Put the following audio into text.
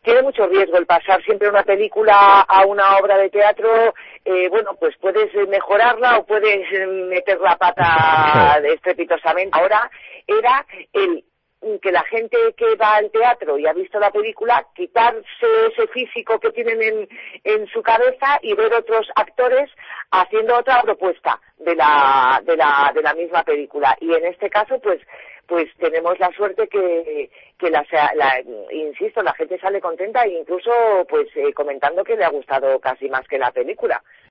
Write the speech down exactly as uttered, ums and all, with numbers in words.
tiene mucho riesgo el pasar siempre una película a una obra de teatro. Eh, bueno, pues puedes mejorarla o puedes meter la pata estrepitosamente. Ahora era el que la gente que va al teatro y ha visto la película, quitarse ese físico que tienen en, en su cabeza y ver otros actores haciendo otra propuesta de la, de la, de la misma película. Y en este caso, pues, pues tenemos la suerte que, que la, la, insisto, la gente sale contenta e incluso, pues, eh, comentando que le ha gustado casi más que la película.